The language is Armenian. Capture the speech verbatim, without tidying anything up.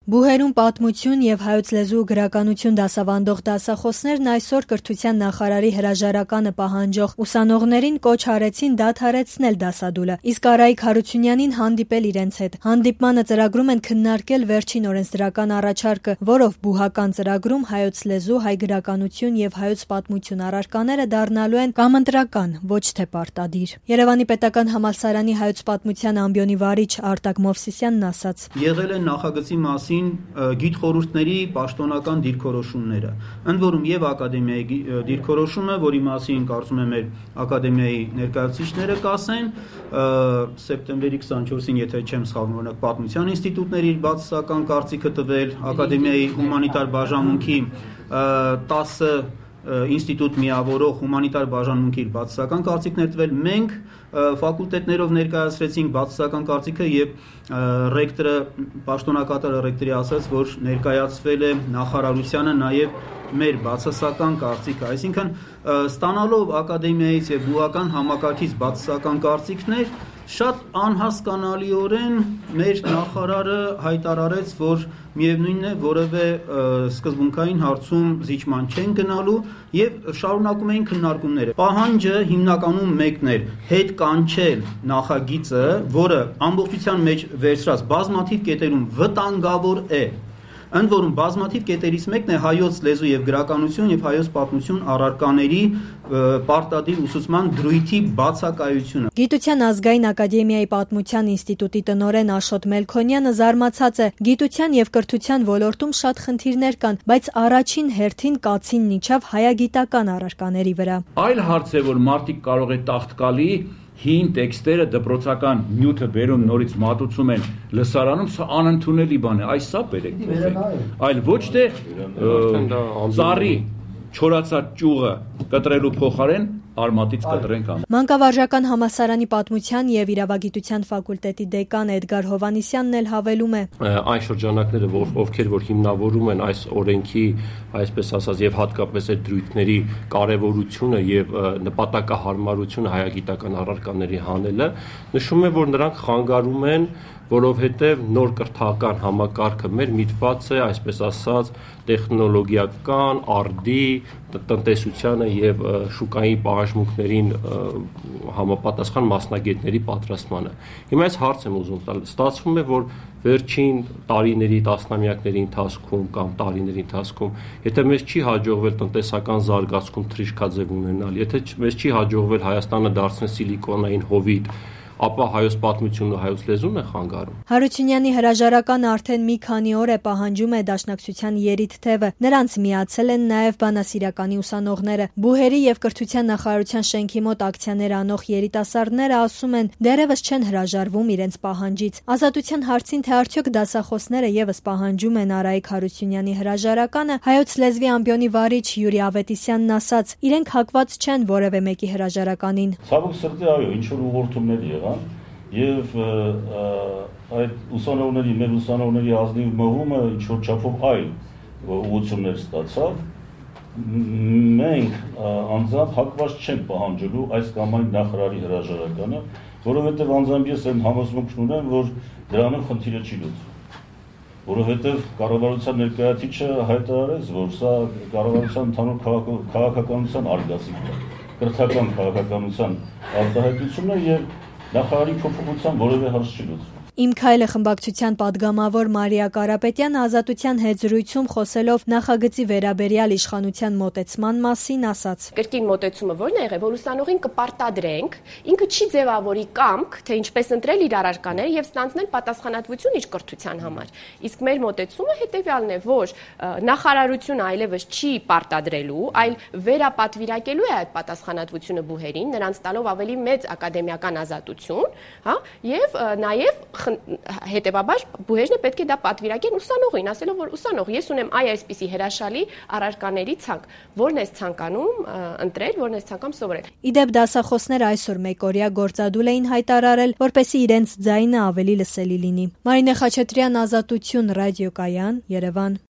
Բուհերում պատմություն և հայոց լեզու ու գրականություն դասավանդող դասախոսներն այսօր կրթության նախարարի հրաժարականը պահանջող ուսանողներին կոչ արեցին դադարեցնել դասադուլը, իսկ Արայիկ Հարությունյանին հանդիպել իրենց հետ։ Հանդիպմանը ծրագրում են քննարկել վերջին օրենսդրական առաջարկը, որով բուհական ծրագրում հայոց լեզու, հայ գրականություն և հայոց պատմություն առարկաները դառնալու են կամընտրական, ոչ թե պարտադիր։ Երևանի պետական համալսարանի հայոց պատմության ամբիոնի վարիչ Արտակ Մովսիսյանն ասաց. Եղել են նախագծի մասին գիտխորհուրդների պաշտոնական դիրքորոշումները, ընդ որում եւ ակադեմիայի դիրքորոշումը, որի մասին կարծում եմ մեր ակադեմիայի ներկայացուցիչները կասեն, սեպտեմբերի քսանչորսին, եթե չեմ սխալվում, օրինակ պատմության ինստիտուտների բացասական կարծիքը տվել, ակադեմիայի հումանիտար բաժանմունքի տասը ինստիտուտ միավորող հումանիտար բաժանմունքի բացասական կարծիքներ տվել, մենք ֆակուլտետներով ներկայացրեցինք բացասական կարծիքը եւ ռեկտորը, պաշտոնակատարը ռեկտորի ասաց, որ ներկայացվել է նախարարությանը նաեւ մեր բացասական կարծիքը, այսինքն ստանալով ակադեմիայից եւ բուհական համակարգից բացասական կարծիքներ, շատ անհասկանալիորեն մեր նախարարը հայտարարեց, որ միևնույնն է, որևէ սկզբունքային հարցում զիջման չեն գնալու եւ շարունակում էին քննարկումները։ Պահանջը հիմնականում մեկն էր՝ հետ կանչել նախագիծը, որը ամբողջության մեջ վերցրած բազմաթիվ կետերում վտանգավոր է։ Ընդ որում բազմաթիվ կետերից մեկն է հայոց լեզու եւ գրականություն եւ հայոց պատմություն առարկաների պարտադիր ուսուցման դրույթի բացակայությունը։ Գիտության ազգային ակադեմիայի պատմության ինստիտուտի տնօրեն Աշոտ Մելքոնյանը զարմացած է. գիտության եւ կրթության ոլորտում շատ խնդիրներ կան, բայց առաջին հերթին կացինն իջավ հայագիտական առարկաների վրա։ Այլ հարց է, որ մարդիկ կարող է տաղտկալի հին տեքստերը դպրոցական նյութը բերում նորից մատուցում են լսարանում, սա անընդունելի բան է, այս սա բերեք փոխեք, այլ ոչ թե ծառի չորացած ճյուղը կտրելու փոխարեն արմատից կտրենք ամ։ Մանկավարժական համալսարանի պատմության եւ իրավագիտության ֆակուլտետի դեկան Էդգար Հովանիսյանն էլ հավելում է. Այն շրջանակները, որ ովքեր որ հիմնավորում են այս օրենքի, այսպես ասած, եւ հատկապես այդ դրույթների կարեւորությունը եւ նպատակահարմարությունը հայագիտական առարկաների հանելը, նշում է, որ նրանք խանգարում են, որովհետև նոր կրթական համակարգը մեր միտված է, այսպես ասած, տեխնոլոգիական, արդի, տնտեսությանը եւ շուկային պահանջմունքներին համապատասխան մասնագետների պատրաստմանը։ Հիմա այս հարց եմ ուզում տալ, ստացվում է, որ վերջին տարիների, տասնամյակների ընթացքում կամ տարիների ընթացքում, եթե մեզ չի հաջողվել տնտեսական զարգացում թռիչքաձև ունենալ, եթե մեզ չի հաջողվել Հայաստանը դարձնել սիլիկոնային հովիտ, ապա հայոց պատմությունն ու հայոց լեզուն է խանգարում։ Հարությունյանի հրաժարականը արդեն մի քանի օր է պահանջում է Դաշնակցության երիտ թևը։ Նրանց միացել են նաև բանասիրականի ուսանողները։ Բուհերի եւ կրթության նախարարության շենքի մոտ ակցիաներ անող երիտասարդները ասում են, դեռևս չեն հրաժարվում իրենց պահանջից։ Ազատության հարցին, թե արդյոք դասախոսները եւս պահանջում են Արայիկ Հարությունյանի հրաժարականը, հայոց լեզվի ամբիոնի վարիչ Յուրի Ավետիսյանն ասաց, իրենք հակված չեն որևէ մեկի հրաժարականին։ Ցավոք սրտի, այո, ինչ որ ուղղորդումներ եղան եւ այդ ուսանողների, մեր ուսանողների ազնիվ մղումը ինչ որ չափով այլ ուղղություններ ստացավ, մենք անձամբ հակված չենք պահանջելու այս կամ այն նախարարի հրաժարականը, որովհետեւ անձամբ ես այն համոզմունքն ունեմ, որ դրանով խնդիրը չի լուծվում, որովհետեւ կառավարության ներկայացուցիչը հայտարարեց, որ սա կառավարության ընդհանուր քաղաքականության արգասիք է, կրթական քաղաքականության արտահայտություն է եւ նախարարի փոփոխության որևէ հարց չի լուծվում։ Իմ քայլը խմբակցության падգամավոր Մարիա Կարապետյանը Ազատության հետ զրույցում խոսելով նախագծի վերաբերյալ իշխանության մոտեցման մասին ասաց. Կրկին մոտեցումը ո՞րն է եղել, որ ուսանողին կպարտադրենք, ինքը չի ձևավորի կամք, թե ինչպես ընտրել իր առարկաները եւ ստանձնել պատասխանատվություն իր կրթության համար։ Իսկ մեր մոտեցումը հետեւյալն է, որ նախարարությունը այլևս չի պարտադրելու, այլ վերապատվիրակելու է այդ պատասխանատվությունը բուհերին, նրանց տալով ավելի մեծ ակադեմիական ազատություն, հա, եւ նաեւ հետևաբար բուհերն է պետք է դա պատվիրակեն ուսանողին, ասելով, որ ուսանող, ես ունեմ այ այսպիսի հրաշալի առարկաների ցանկ, որն ես ցանկանում ընտրել, որն ես ցանկանում սովորել։ Իդեպ դասախոսները այսօր մեկօրյա գործադուլ էին հայտարարել, որպեսզի իրենց ձայնը ավելի լսելի լինի։ Մարինե Խաչատրյան, Ազատություն, ռադիոկայան, Երևան։